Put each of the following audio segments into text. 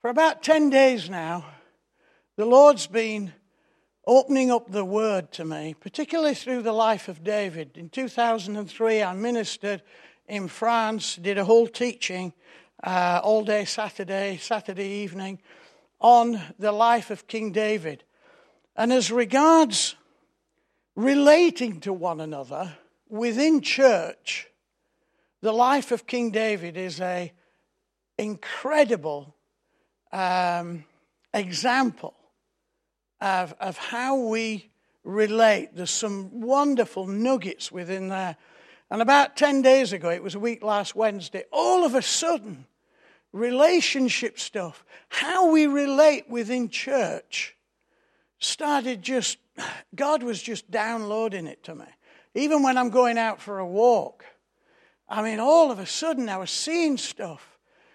For about 10 days now, the Lord's been opening up the Word to me, particularly through the life of David. In 2003, I ministered in France, did a whole teaching all day Saturday evening, on the life of King David. And as regards relating to one another within church, the life of King David is an incredible example of how we relate. There's some wonderful nuggets within there. And about 10 days ago, it was a week last Wednesday, all of a sudden, relationship stuff, how we relate within church, God was just downloading it to me. Even when I'm going out for a walk, all of a sudden I was seeing stuff,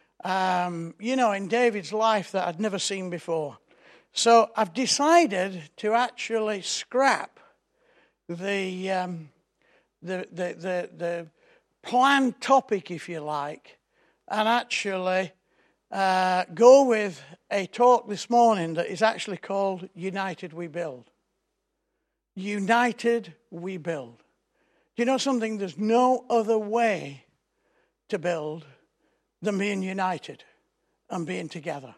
in David's life that I'd never seen before. So I've decided to actually scrap the planned topic, if you like, and actually go with a talk this morning that is actually called United We Build. United We Build. Do you know something? There's no other way to build than being united and being together.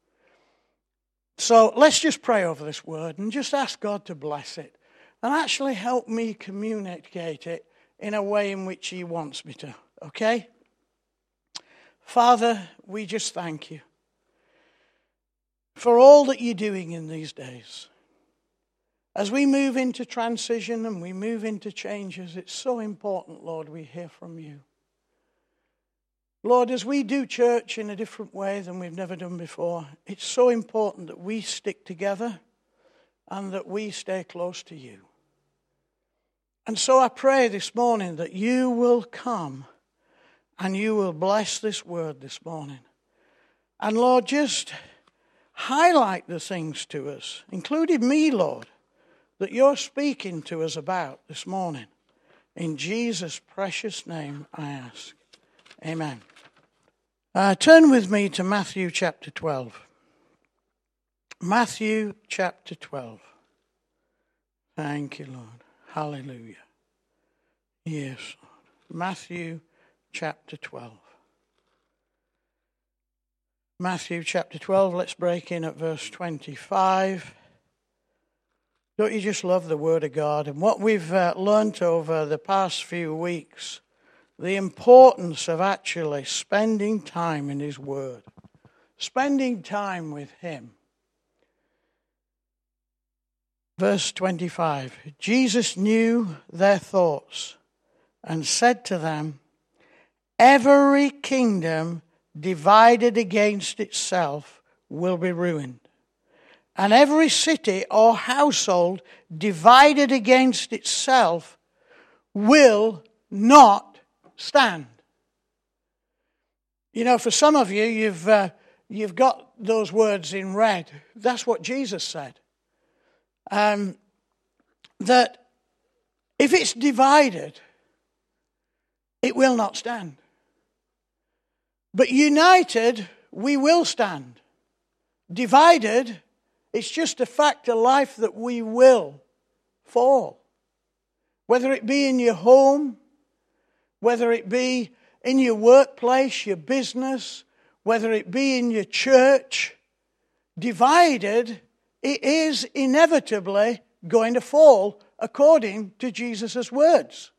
So let's just pray over this word and just ask God to bless it and actually help me communicate it in a way in which He wants me to. Okay? Father, we just thank You for all that You're doing in these days. As we move into transition and we move into changes, it's so important, Lord, we hear from You. Lord, as we do church in a different way than we've never done before, it's so important that we stick together and that we stay close to You. And so I pray this morning that You will come and You will bless this word this morning. And Lord, just highlight the things to us, including me, Lord, that You're speaking to us about this morning. In Jesus' precious name I ask. Amen. Turn with me to Matthew chapter 12. Matthew chapter 12. Thank You, Lord. Hallelujah. Yes, Lord. Matthew chapter 12. Matthew chapter 12, let's break in at verse 25. Don't you just love the Word of God? And what we've learnt over the past few weeks, the importance of actually spending time in His Word, spending time with Him. Verse 25, Jesus knew their thoughts and said to them, every kingdom divided against itself will be ruined, and every city or household divided against itself will not stand. You know, for some of you, you've got those words in red. That's what Jesus said. That if it's divided, it will not stand. But united, we will stand. Divided, it's just a fact of life that we will fall. Whether it be in your home, whether it be in your workplace, your business, whether it be in your church, divided, it is inevitably going to fall according to Jesus' words.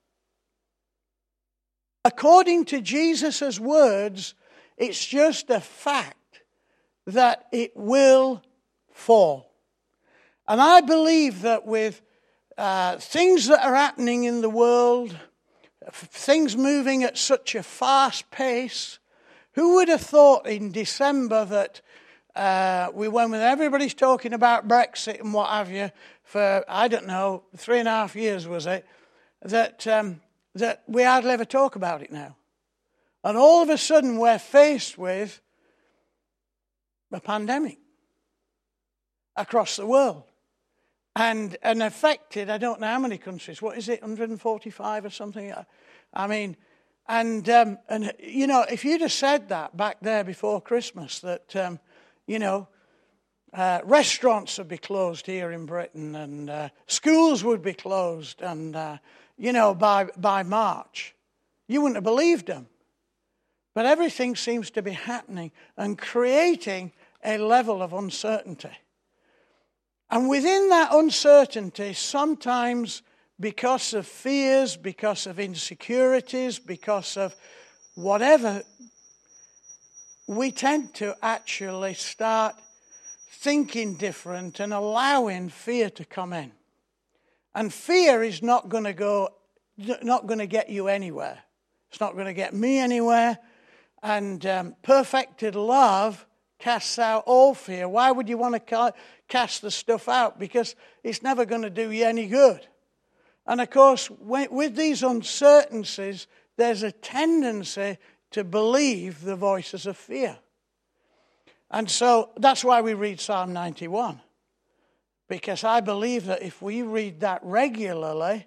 According to Jesus' words, it's just a fact that it will fall. And I believe that with things that are happening in the world, things moving at such a fast pace, who would have thought in December that when everybody's talking about Brexit and what have you for, 3.5 years was it, that we hardly ever talk about it now. And all of a sudden we're faced with a pandemic across the world. And affected, I don't know how many countries, what is it, 145 or something? And if you'd have said that back there before Christmas, that, restaurants would be closed here in Britain, and schools would be closed, and, by March. You wouldn't have believed them. But everything seems to be happening and creating a level of uncertainty. And within that uncertainty, sometimes because of fears, because of insecurities, because of whatever, we tend to actually start thinking different and allowing fear to come in. And fear is not going to get you anywhere. It's not going to get me anywhere. And perfected love casts out all fear. Why would you want to cast the stuff out? Because it's never going to do you any good. And of course, with these uncertainties, there's a tendency to believe the voices of fear. And so that's why we read Psalm 91. Because I believe that if we read that regularly,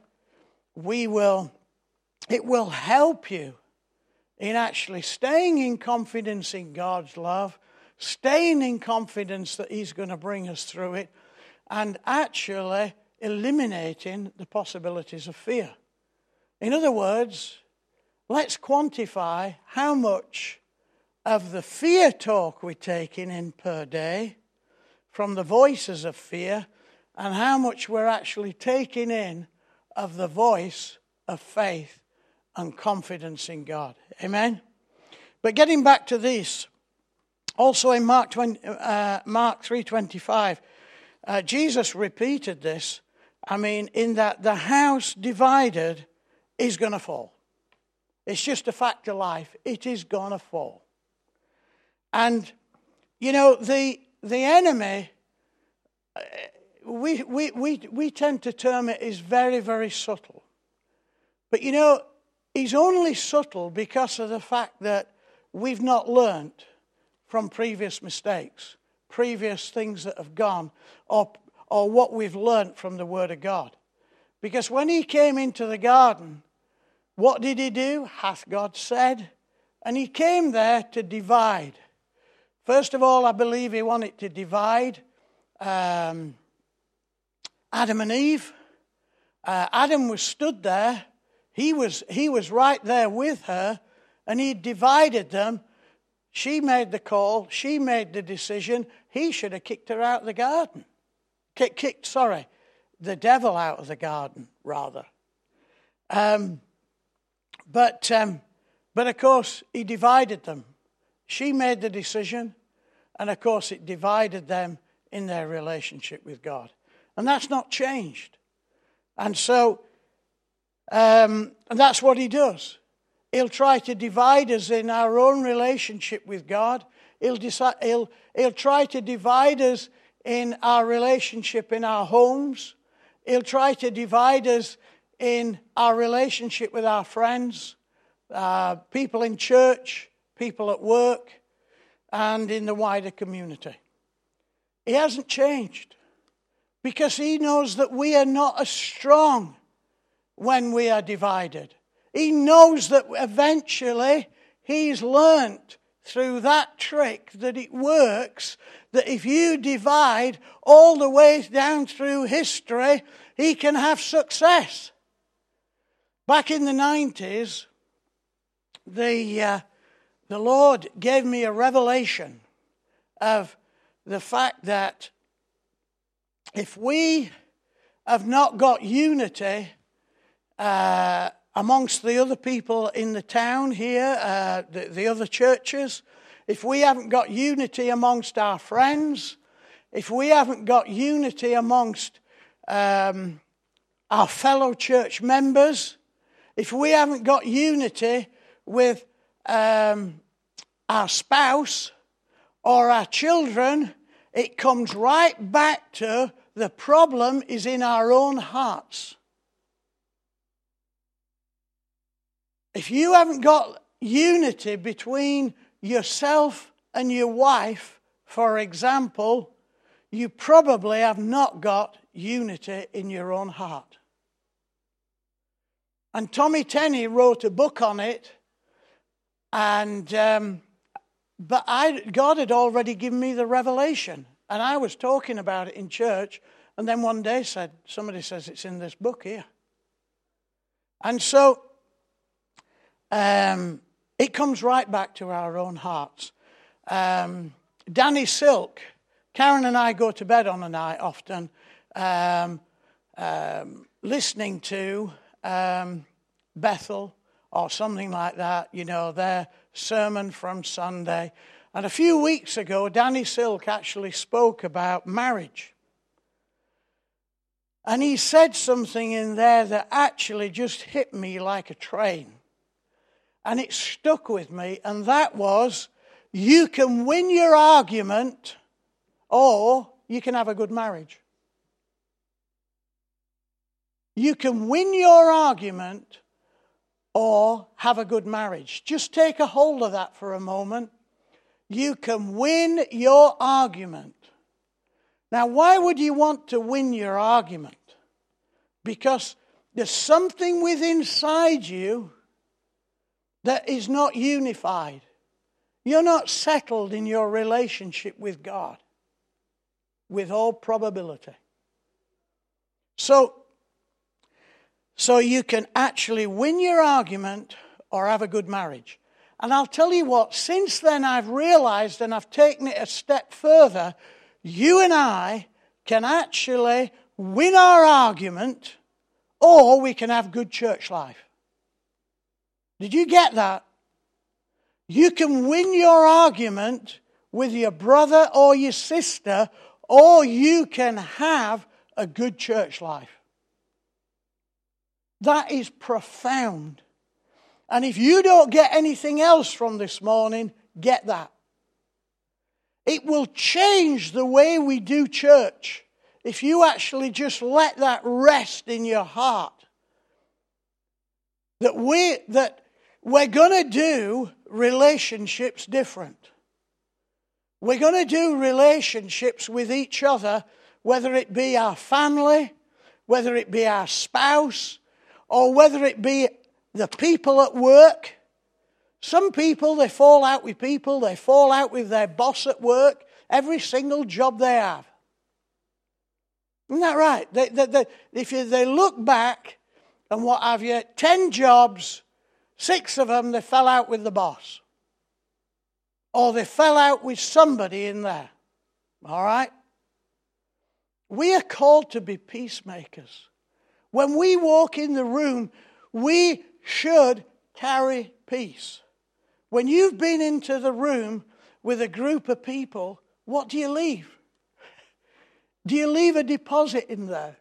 it will help you in actually staying in confidence in God's love, staying in confidence that He's going to bring us through it, and actually eliminating the possibilities of fear. In other words, let's quantify how much of the fear talk we're taking in per day from the voices of fear, and how much we're actually taking in of the voice of faith and confidence in God. Amen? But getting back to this, also in Mark 3:25, Jesus repeated this. In that the house divided is going to fall. It's just a fact of life. It is going to fall. And, the enemy, we tend to term it as very, very subtle. But, he's only subtle because of the fact that we've not learnt from previous mistakes, previous things that have gone, or what we've learnt from the Word of God. Because when he came into the garden, what did he do? Hath God said? And he came there to divide. First of all, I believe he wanted to divide Adam and Eve. Adam was stood there. He was right there with her, and he divided them. She made the call. She made the decision. He should have kicked her out of the garden. Kicked the devil out of the garden, rather. But of course, he divided them. She made the decision, and of course, it divided them in their relationship with God. And that's not changed. And so, and that's what he does. He'll try to divide us in our own relationship with God. He'll try to divide us in our relationship in our homes. He'll try to divide us in our relationship with our friends, people in church, people at work, and in the wider community. He hasn't changed because he knows that we are not as strong when we are divided. He knows that eventually he's learnt through that trick that it works, that if you divide all the way down through history, he can have success. Back in the 90s, the Lord gave me a revelation of the fact that if we have not got unity amongst the other people in the town here, the other churches, if we haven't got unity amongst our friends, if we haven't got unity amongst our fellow church members, if we haven't got unity with our spouse or our children, it comes right back to the problem is in our own hearts. If you haven't got unity between yourself and your wife, for example, you probably have not got unity in your own heart. And Tommy Tenney wrote a book on it, and But God had already given me the revelation. And I was talking about it in church. And then one day somebody says it's in this book here. And so it comes right back to our own hearts. Danny Silk, Karen and I go to bed on a night often listening to Bethel or something like that, their sermon from Sunday. And a few weeks ago, Danny Silk actually spoke about marriage. And he said something in there that actually just hit me like a train. And it stuck with me, and that was, you can win your argument or you can have a good marriage. You can win your argument or have a good marriage. Just take a hold of that for a moment. You can win your argument. Now, why would you want to win your argument? Because there's something within inside you that is not unified. You're not settled in your relationship with God, with all probability. So you can actually win your argument or have a good marriage. And I'll tell you what, since then I've realized, and I've taken it a step further, you and I can actually win our argument, or we can have good church life. Did you get that? You can win your argument with your brother or your sister, or you can have a good church life. That is profound. And if you don't get anything else from this morning, get that. It will change the way we do church if you actually just let that rest in your heart. That we're going to do relationships different. We're going to do relationships with each other, whether it be our family, whether it be our spouse, or whether it be the people at work. Some people, they fall out with people, they fall out with their boss at work, every single job they have. Isn't that right? They look back and what have you, 10 jobs, 6 of them they fell out with the boss. Or they fell out with somebody in there. All right? We are called to be peacemakers. When we walk in the room, we should carry peace. When you've been into the room with a group of people, what do you leave? Do you leave a deposit in there?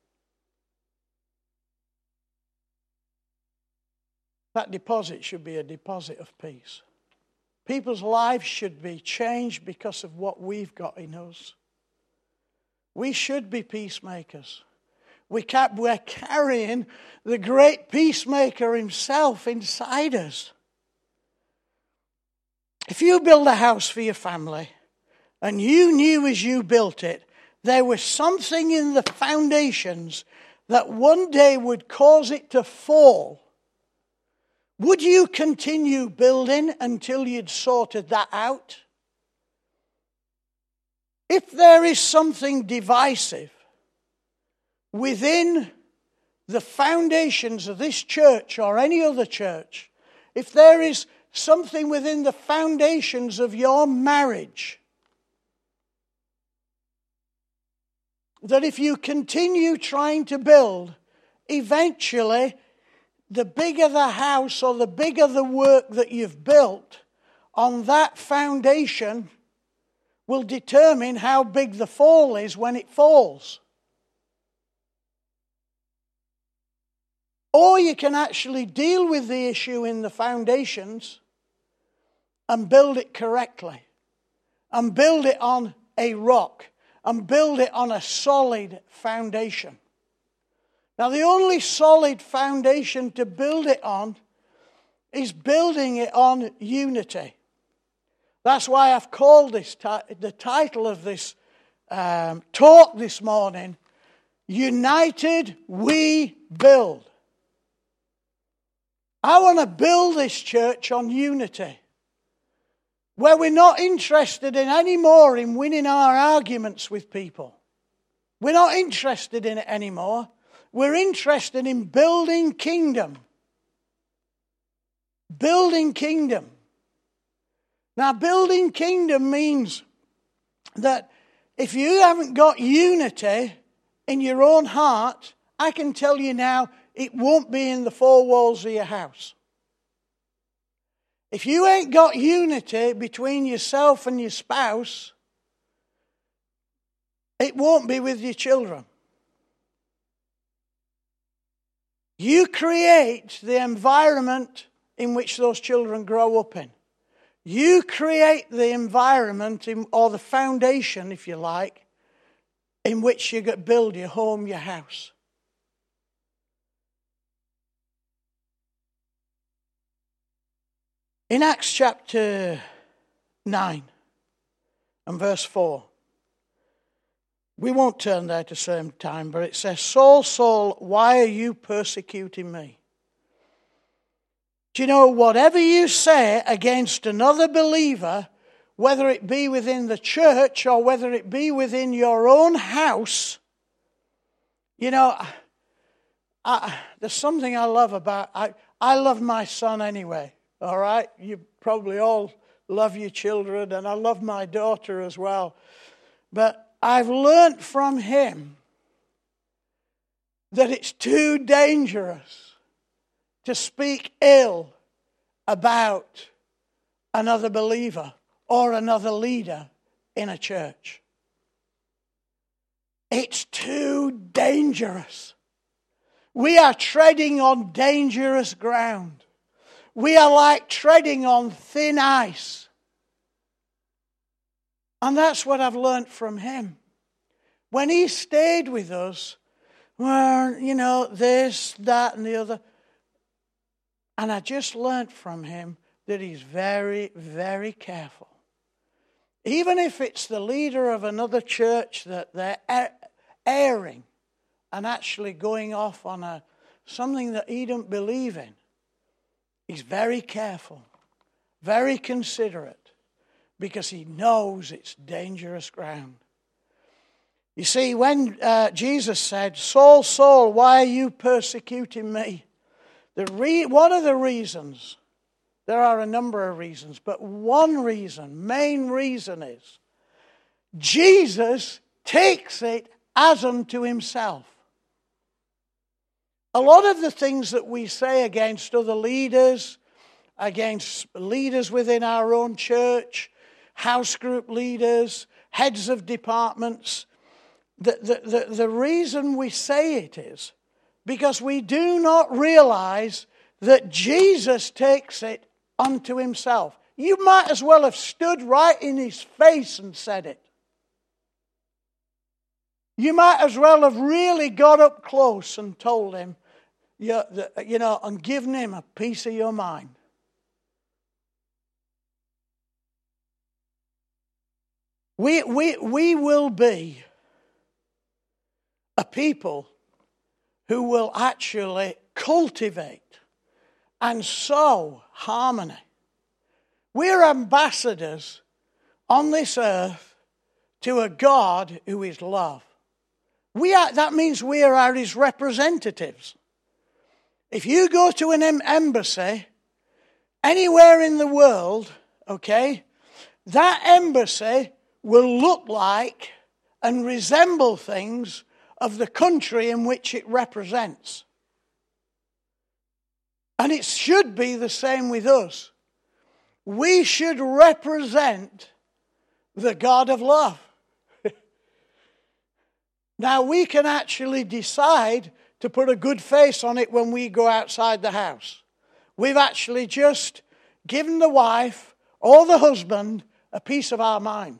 That deposit should be a deposit of peace. People's lives should be changed because of what we've got in us. We should be peacemakers. We're carrying the great peacemaker himself inside us. If you build a house for your family and you knew as you built it, there was something in the foundations that one day would cause it to fall, would you continue building until you'd sorted that out? If there is something divisive within the foundations of this church or any other church, if there is something within the foundations of your marriage, that if you continue trying to build, eventually the bigger the house or the bigger the work that you've built on that foundation will determine how big the fall is when it falls. Or you can actually deal with the issue in the foundations and build it correctly. And build it on a rock. And build it on a solid foundation. Now, the only solid foundation to build it on is building it on unity. That's why I've called this the title of this talk this morning, United We Build. I want to build this church on unity. where we're not interested in anymore in winning our arguments with people. We're not interested in it anymore. We're interested in building kingdom. Building kingdom. Now, building kingdom means that if you haven't got unity in your own heart, I can tell you now, it won't be in the four walls of your house. If you ain't got unity between yourself and your spouse, it won't be with your children. You create the environment in which those children grow up in. You create the environment or the foundation, if you like, in which you build your home, your house. In Acts chapter 9 and verse 4, we won't turn there at the same time, but it says, Saul, Saul, why are you persecuting me? Do you know, whatever you say against another believer, whether it be within the church or whether it be within your own house, you know, there's something I love about, I love my son anyway, all right? You probably all love your children, and I love my daughter as well. But I've learnt from him that it's too dangerous to speak ill about another believer or another leader in a church. It's too dangerous. We are treading on dangerous ground. We are like treading on thin ice. And that's what I've learnt from him. When he stayed with us, well, you know, this, that, and the other. And I just learnt from him that he's very, very careful. Even if it's the leader of another church that they're airing and actually going off on something that he don't believe in, he's very careful, very considerate, because he knows it's dangerous ground. You see, when Jesus said, Saul, Saul, why are you persecuting me? One of the reasons, there are a number of reasons, but one reason, main reason is, Jesus takes it as unto himself. A lot of the things that we say against other leaders, against leaders within our own church, house group leaders, heads of departments, the reason we say it is because we do not realize that Jesus takes it unto himself. You might as well have stood right in his face and said it. You might as well have really got up close and told him, you know, and given him a piece of your mind. We will be a people who will actually cultivate and sow harmony. We're ambassadors on this earth to a God who is love. That means we are his representatives. If you go to an embassy anywhere in the world, okay, that embassy will look like and resemble things of the country in which it represents. And it should be the same with us. We should represent the God of love. Now, we can actually decide to put a good face on it when we go outside the house. We've actually just given the wife or the husband a piece of our mind.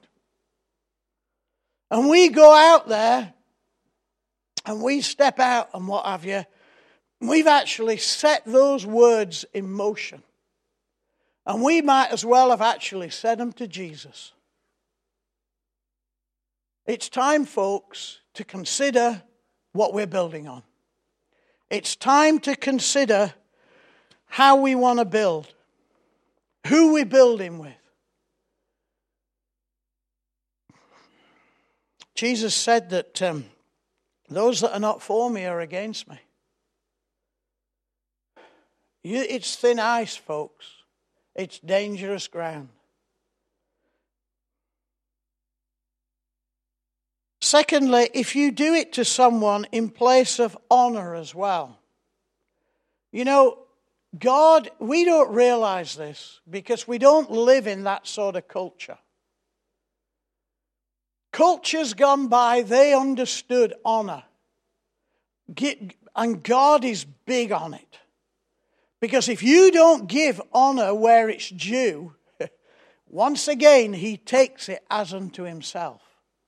And we go out there and we step out and what have you. We've actually set those words in motion. And we might as well have actually said them to Jesus. It's time, folks, to consider what we're building on. It's time to consider how we want to build, who we're building with, Jesus said that those that are not for me are against me. It's thin ice, folks. It's dangerous ground. Secondly, if you do it to someone in place of honor as well. You know, God, we don't realize this because we don't live in that sort of culture. Cultures gone by, they understood honor. And God is big on it. Because if you don't give honor where it's due, once again, he takes it as unto himself.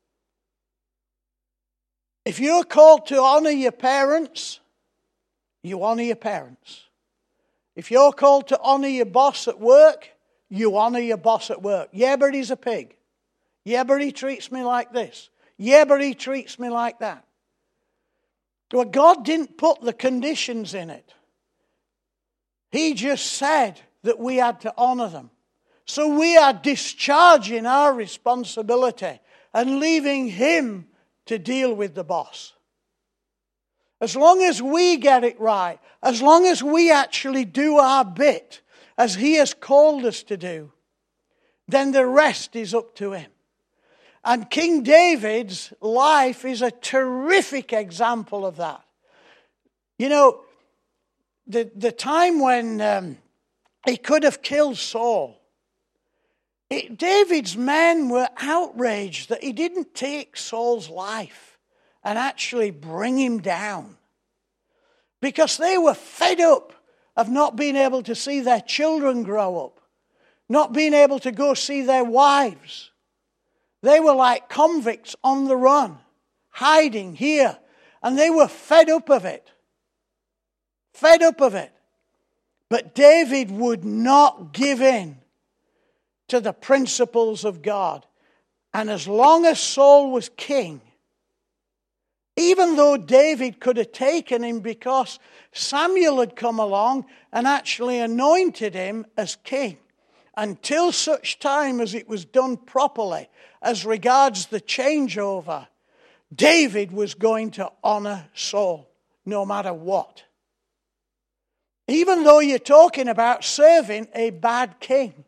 If you're called to honor your parents, you honor your parents. If you're called to honor your boss at work, you honor your boss at work. Yeah, but he's a pig. Yeah, but he treats me like this. Yeah, but he treats me like that. Well, God didn't put the conditions in it. He just said that we had to honor them. So we are discharging our responsibility and leaving him to deal with the boss. As long as we get it right, as long as we actually do our bit as he has called us to do, then the rest is up to him. And King David's life is a terrific example of that. You know, the time when he could have killed Saul, David's men were outraged that he didn't take Saul's life and actually bring him down. Because they were fed up of not being able to see their children grow up, not being able to go see their wives. They were like convicts on the run, hiding here. And they were fed up of it. Fed up of it. But David would not give in to the principles of God. And as long as Saul was king, even though David could have taken him because Samuel had come along and actually anointed him as king, until such time as it was done properly as regards the changeover, David was going to honor Saul no matter what. Even though you're talking about serving a bad king.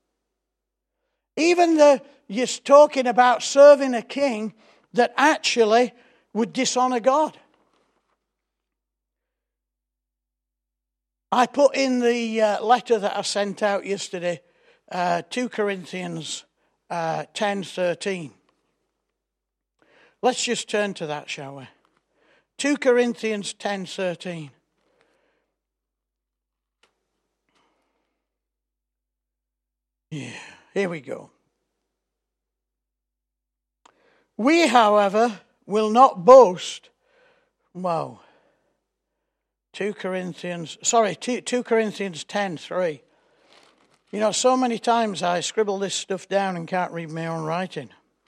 Even though you're talking about serving a king that actually would dishonor God. I put in the letter that I sent out yesterday, 2 Corinthians 10:13. Let's just turn to that, shall we? 2 Corinthians 10:13. Yeah, here we go. We, however, will not boast. Wow. 2 Corinthians 10:3. You know, so many times I scribble this stuff down and can't read my own writing.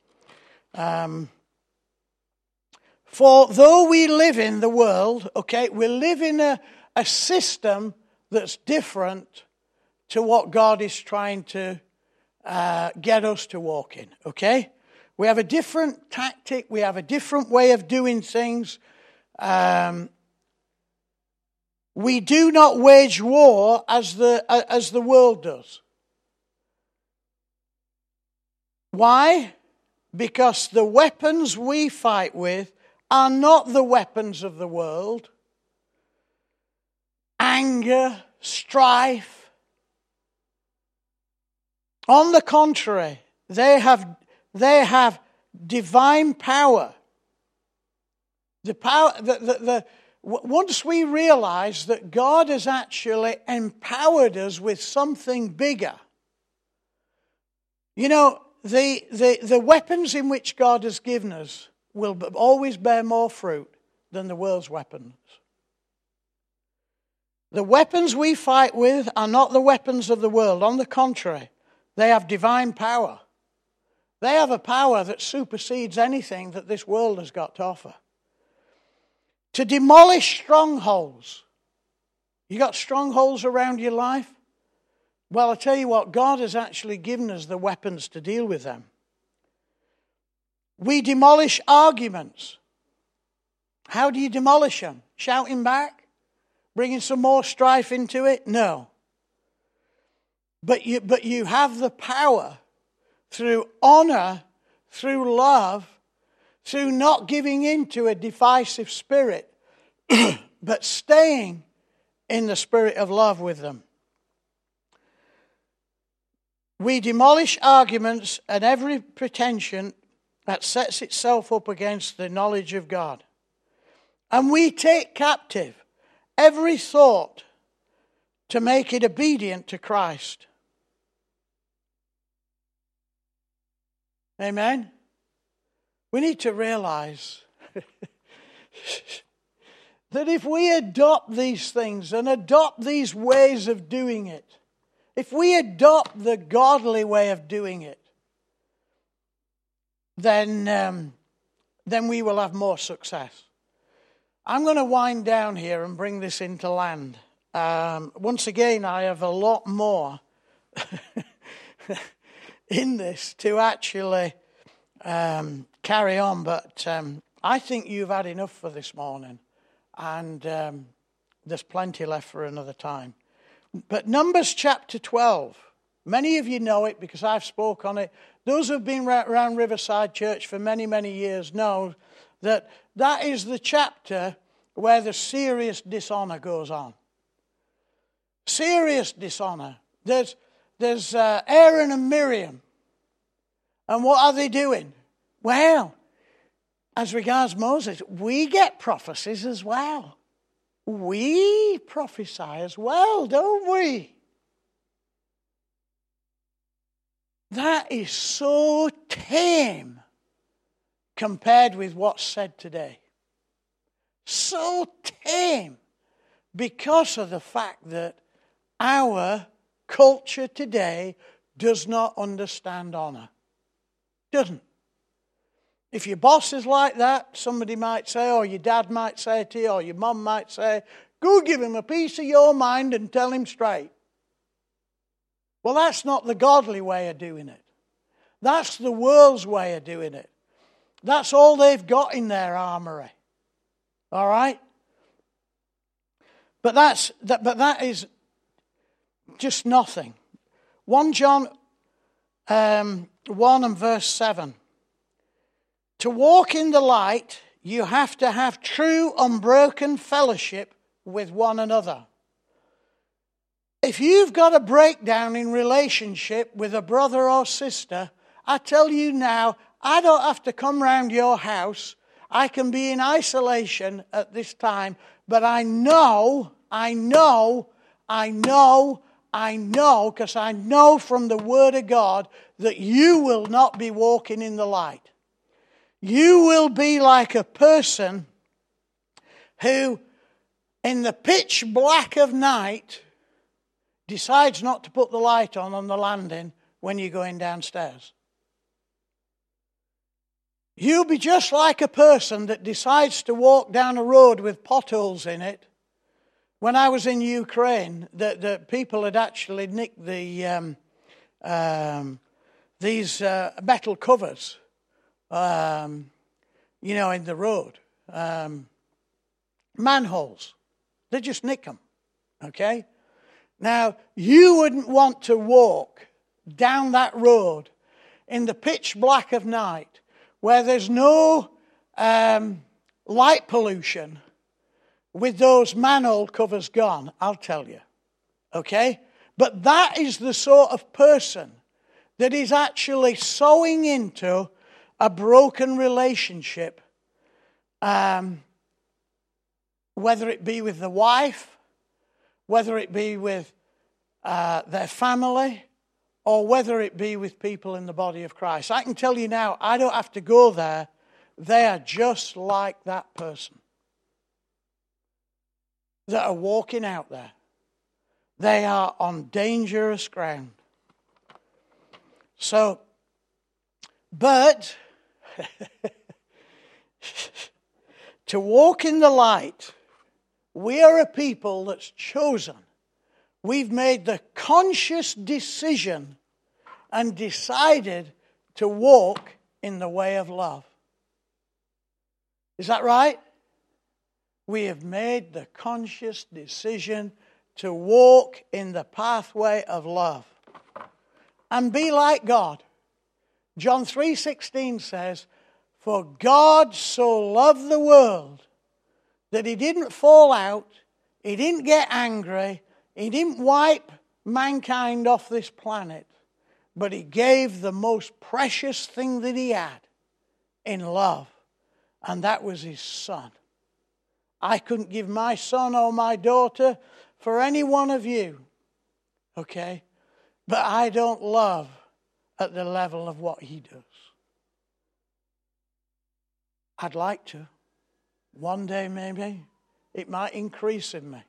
For though we live in the world, okay, we live in a system that's different to what God is trying to get us to walk in, okay? We have a different tactic. We have a different way of doing things. We do not wage war as the world does. Why? Because the weapons we fight with are not the weapons of the world. Anger, strife. On the contrary, they have divine power. The power. Once we realize that God has actually empowered us with something bigger, you know, the weapons in which God has given us will always bear more fruit than the world's weapons. The weapons we fight with are not the weapons of the world. On the contrary, they have divine power. They have a power that supersedes anything that this world has got to offer. To demolish strongholds. You got strongholds around your life? Well, I tell you what, God has actually given us the weapons to deal with them. We demolish arguments. How do you demolish them? Shouting back? Bringing some more strife into it? No. But you have the power through honor, through love, through not giving in to a divisive spirit, but staying in the spirit of love with them. We demolish arguments and every pretension that sets itself up against the knowledge of God. And we take captive every thought to make it obedient to Christ. Amen? We need to realize that if we adopt these things and adopt these ways of doing it, if we adopt the godly way of doing it, then we will have more success. I'm going to wind down here and bring this into land. Once again, I have a lot more in this to actually carry on, but I think you've had enough for this morning, and there's plenty left for another time. But Numbers chapter 12, many of you know it because I've spoke on it. Those who have been around Riverside Church for many, many years know that is the chapter where the serious dishonor goes on. Serious dishonor. There's Aaron and Miriam. And what are they doing? Well, as regards Moses, we get prophecies as well. We prophesy as well, don't we? That is so tame compared with what's said today. So tame because of the fact that our culture today does not understand honor. Doesn't. If your boss is like that, somebody might say, or your dad might say to you, or your mum might say, go give him a piece of your mind and tell him straight. Well, that's not the godly way of doing it. That's the world's way of doing it. That's all they've got in their armory. All right? But that is just nothing. 1 John 1 and verse 7. To walk in the light, you have to have true, unbroken fellowship with one another. If you've got a breakdown in relationship with a brother or sister, I tell you now, I don't have to come round your house. I can be in isolation at this time, but I know, because I know from the Word of God that you will not be walking in the light. You will be like a person who, in the pitch black of night, decides not to put the light on the landing when you're going downstairs. You'll be just like a person that decides to walk down a road with potholes in it. When I was in Ukraine, the people had actually nicked these metal covers, in the road. Manholes. They just nick them. Okay? Now, you wouldn't want to walk down that road in the pitch black of night where there's no light pollution with those manhole covers gone, I'll tell you. Okay? But that is the sort of person that is actually sowing into a broken relationship, whether it be with the wife, whether it be with their family, or whether it be with people in the body of Christ. I can tell you now, I don't have to go there. They are just like that person that are walking out there. They are on dangerous ground. So, but to walk in the light, we are a people that's chosen. We've made the conscious decision and decided to walk in the way of love. Is that right? We have made the conscious decision to walk in the pathway of love and be like God. John 3:16 says, "For God so loved the world that he didn't fall out, he didn't get angry, he didn't wipe mankind off this planet, but he gave the most precious thing that he had in love, and that was his son." I couldn't give my son or my daughter for any one of you, okay? But I don't love at the level of what he does. I'd like to. One day maybe it might increase in me.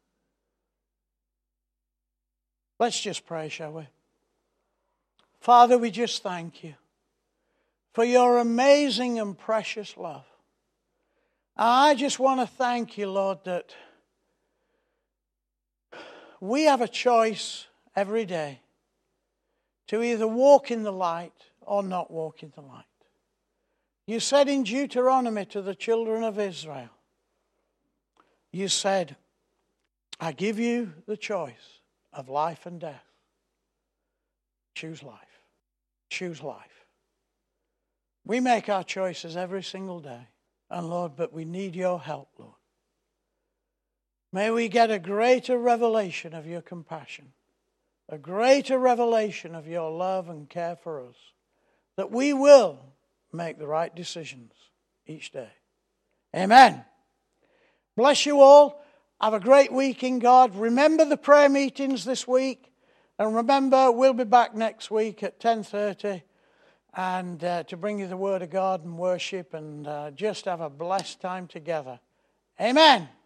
Let's just pray, shall we? Father, we just thank you for your amazing and precious love. I just want to thank you, Lord, that we have a choice every day to either walk in the light or not walk in the light. You said in Deuteronomy to the children of Israel, you said, "I give you the choice of life and death. Choose life. Choose life." We make our choices every single day. And Lord, but we need your help, Lord. May we get a greater revelation of your compassion, a greater revelation of your love and care for us, that we will make the right decisions each day. Amen. Bless you all. Have a great week in God. Remember the prayer meetings this week. And remember, we'll be back next week at 10:30. And to bring you the Word of God and worship and just have a blessed time together. Amen.